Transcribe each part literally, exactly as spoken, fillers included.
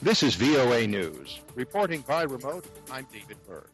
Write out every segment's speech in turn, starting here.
This is V O A News. Reporting by remote, I'm David Berg.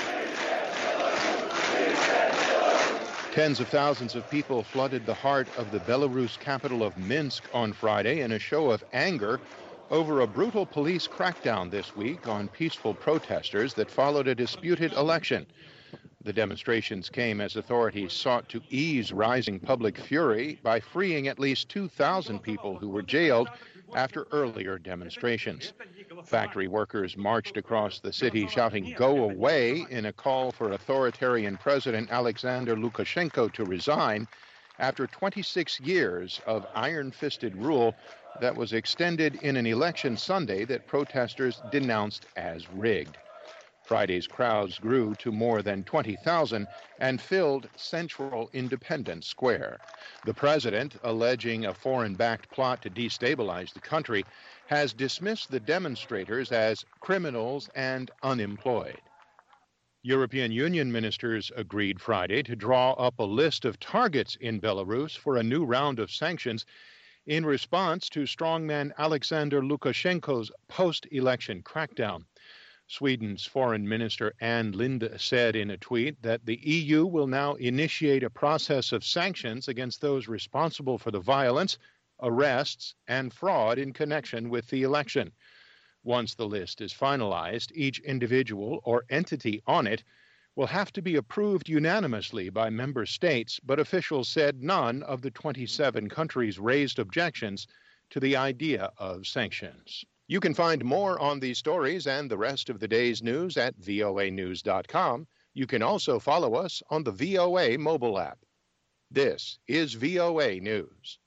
Tens of thousands of people flooded the heart of the Belarus capital of Minsk on Friday in a show of anger over a brutal police crackdown this week on peaceful protesters that followed a disputed election. The demonstrations came as authorities sought to ease rising public fury by freeing at least two thousand people who were jailed after earlier demonstrations. Factory workers marched across the city shouting "Go away" in a call for authoritarian President Alexander Lukashenko to resign after twenty-six years of iron-fisted rule that was extended in an election Sunday that protesters denounced as rigged. Friday's crowds grew to more than twenty thousand and filled central Independence Square. The president, alleging a foreign-backed plot to destabilize the country, has dismissed the demonstrators as criminals and unemployed. European Union ministers agreed Friday to draw up a list of targets in Belarus for a new round of sanctions in response to strongman Alexander Lukashenko's post-election crackdown. Sweden's Foreign Minister Ann Linde said in a tweet that the E U will now initiate a process of sanctions against those responsible for the violence, arrests, and fraud in connection with the election. Once the list is finalized, each individual or entity on it will have to be approved unanimously by member states, but officials said none of the twenty-seven countries raised objections to the idea of sanctions. You can find more on these stories and the rest of the day's news at V O A news dot com. You can also follow us on the V O A mobile app. This is V O A News.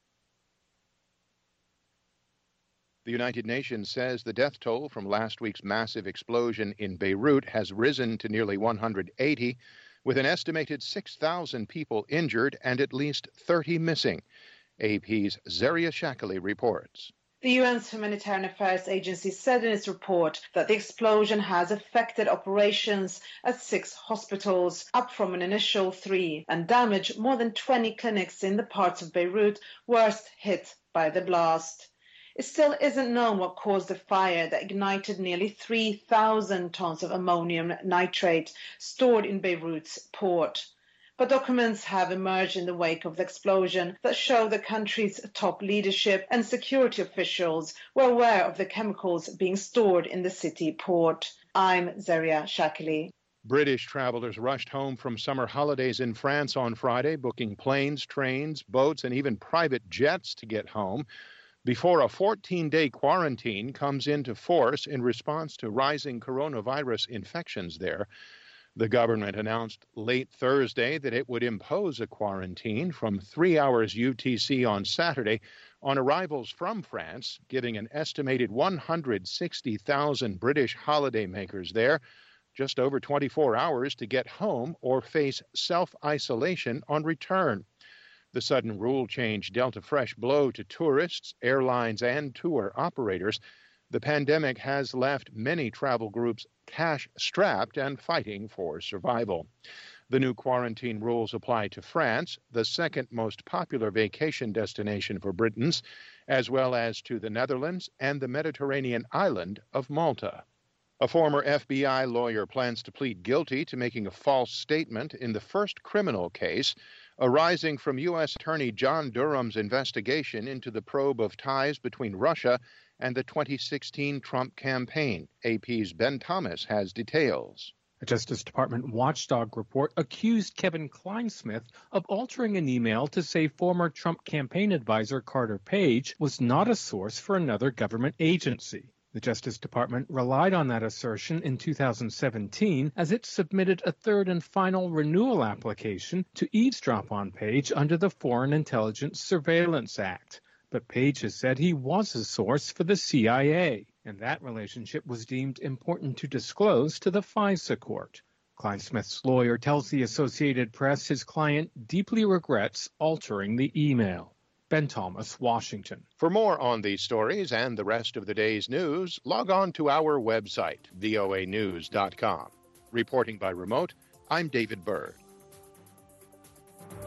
The United Nations says the death toll from last week's massive explosion in Beirut has risen to nearly one hundred eighty, with an estimated six thousand people injured and at least thirty missing. A P's Zaria Shakali reports. The U N's Humanitarian Affairs Agency said in its report that the explosion has affected operations at six hospitals, up from an initial three, and damaged more than twenty clinics in the parts of Beirut worst hit by the blast. It still isn't known what caused the fire that ignited nearly three thousand tons of ammonium nitrate stored in Beirut's port. But documents have emerged in the wake of the explosion that show the country's top leadership and security officials were aware of the chemicals being stored in the city port. I'm Zaria Shakali. British travelers rushed home from summer holidays in France on Friday, booking planes, trains, boats, and even private jets to get home before a fourteen-day quarantine comes into force in response to rising coronavirus infections there. The government announced late Thursday that it would impose a quarantine from three hours U T C on Saturday on arrivals from France, giving an estimated one hundred sixty thousand British holidaymakers there just over twenty-four hours to get home or face self-isolation on return. The sudden rule change dealt a fresh blow to tourists, airlines, and tour operators. The pandemic has left many travel groups cash-strapped and fighting for survival. The new quarantine rules apply to France, the second most popular vacation destination for Britons, as well as to the Netherlands and the Mediterranean island of Malta. A former F B I lawyer plans to plead guilty to making a false statement in the first criminal case arising from U S Attorney John Durham's investigation into the probe of ties between Russia and the twenty sixteen Trump campaign. A P's Ben Thomas has details. A Justice Department watchdog report accused Kevin Clinesmith of altering an email to say former Trump campaign advisor Carter Page was not a source for another government agency. The Justice Department relied on that assertion in two thousand seventeen as it submitted a third and final renewal application to eavesdrop on Page under the Foreign Intelligence Surveillance Act. But Page has said he was a source for the C I A, and that relationship was deemed important to disclose to the FISA court. Clinesmith's lawyer tells the Associated Press his client deeply regrets altering the email. Ben Thomas, Washington. For more on these stories and the rest of the day's news, log on to our website, V O A news dot com. Reporting by remote, I'm David Berg.